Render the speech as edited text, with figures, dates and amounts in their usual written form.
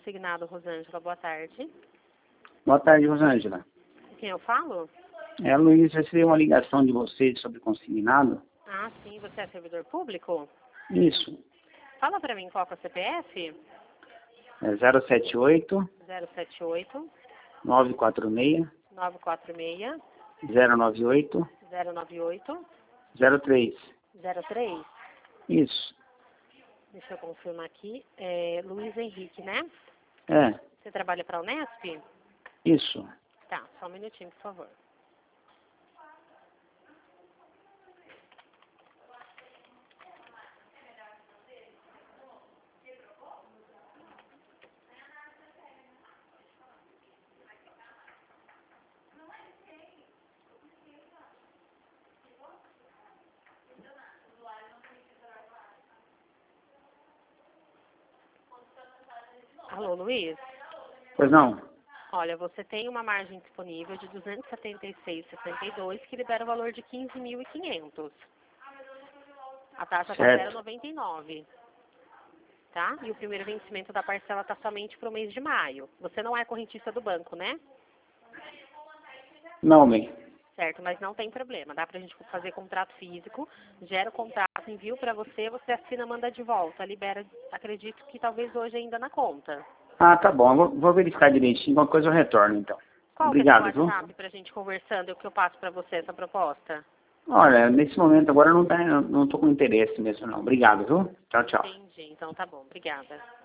consignado, Rosângela. Boa tarde. Boa tarde, Rosângela. Com quem eu falo? Luiz, recebi uma ligação de vocês sobre consignado. Ah, sim. Você é servidor público? Isso. Fala pra mim qual que é o CPF? É 078 078 946 946 098 098 03. 03. Isso. Deixa eu confirmar aqui. É Luiz Henrique, né? É, Você trabalha para a Unesp? isso. Tá, só um minutinho, por favor. Alô, Luiz? Pois não? Olha, você tem uma margem disponível de 276,62 que libera o valor de 15.500. A taxa está Certo. 0,99. Tá? E o primeiro vencimento da parcela está somente para o mês de maio. Você não é correntista do banco, né? Não, bem. Certo, mas não tem problema. Dá pra gente fazer contrato físico, gera o contrato, envio para você, você assina, manda de volta. Libera, acredito que talvez hoje ainda na conta. Ah, tá bom. Vou verificar direitinho. Qualquer coisa eu retorno, então. Qual Obrigado, que é o seu viu? WhatsApp pra gente conversando e o que eu passo para você essa proposta? Olha, nesse momento agora não tô com interesse mesmo, não. Obrigado, viu? Tchau, tchau. Entendi, então tá bom. Obrigada.